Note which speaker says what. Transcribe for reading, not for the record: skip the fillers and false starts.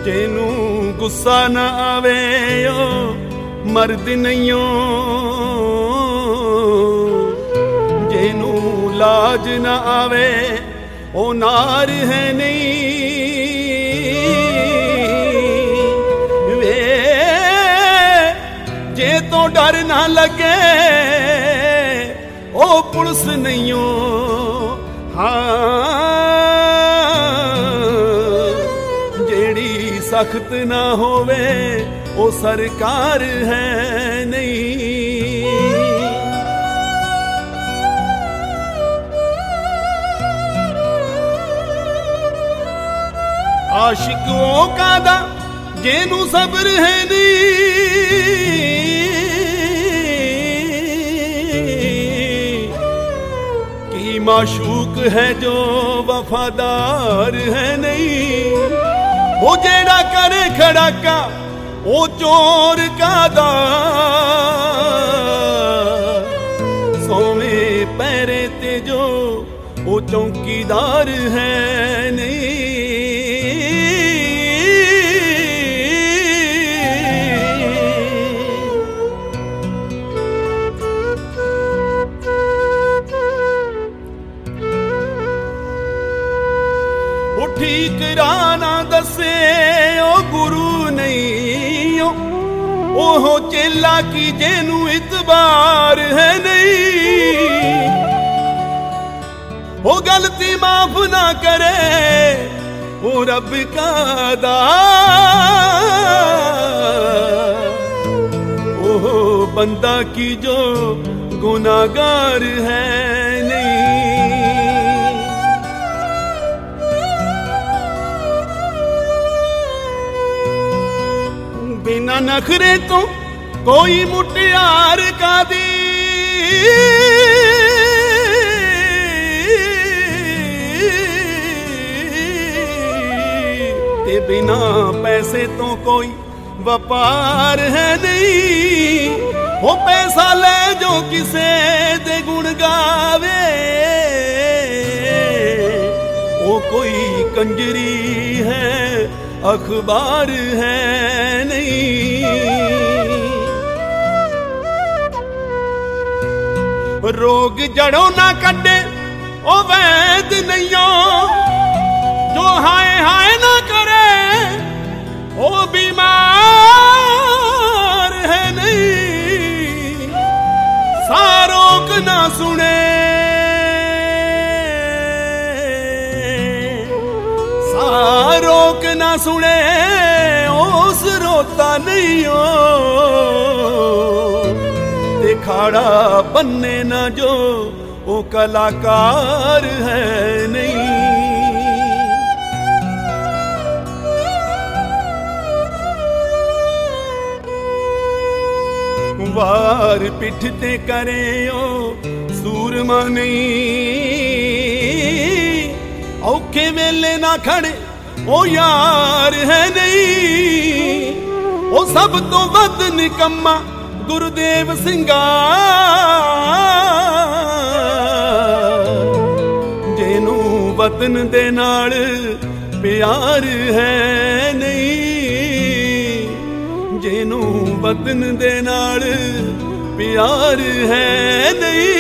Speaker 1: जेनू गुस्सा न आवे ओ मर्द नहीं ओ, जेनू लाज न आवे ओ नार है नहीं। वे जे तो डर ना लगे ओ पुलिस नहीं ओ। हाँ सख्त ना होवे ओ सरकार है नहीं। आशिकों का दा जेनू सब्र है नहीं। की माशूक है जो वफादार है नहीं। वो जेड़ा करे खड़ाका वो चोर का दार। सोवे पैरे ते जो वो चौकीदार है नहीं। वो ठीक राना दसे ओ गुरु नहीं ओ, ओहो चेला की जेनू इतबार है नहीं। वो गलती माफ ना करे वो रब का दार। ओहो बंदा की जो गुनाहगार है नहीं। बिना नखरे तो कोई मुटियार का दी। ते बिना पैसे तो कोई व्यापार है नहीं। वो पैसा ले जो किसे दे गुण गावे वो कोई कंजरी है अखबार है नहीं। रोग जड़ों ना कटे ओ वैद नहीं हो। जो हाय हाय ना करे ओ बीमार है नहीं। सारोक ना सुने रोक ना सुने ओस रोता नहीं हो। दिखाड़ा बनने ना जो वो कलाकार है नहीं। वार पिठते करे ओ सूरमा नहीं। औखे वेले ना खड़े ओ यार है नहीं। ओ सब तो वध निकम्मा गुरुदेव सिंगा। जेनू वतन दे नाल प्यार है नहीं। जेनू वतन दे नाल प्यार है नहीं।